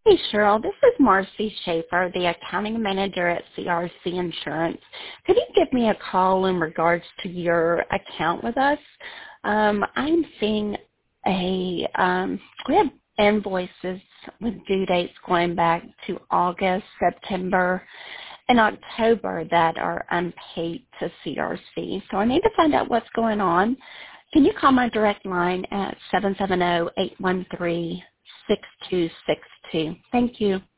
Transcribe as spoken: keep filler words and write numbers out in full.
Hey, Cheryl. This is Marcy Schaefer, the accounting manager at C R C Insurance. Could you give me a call in regards to your account with us? Um, I'm seeing a, um, we have invoices with due dates going back to August, September, and October that are unpaid to C R C. So I need to find out what's going on. Can you call my direct line at seven seven zero, eight one three, six two six two? Thank you.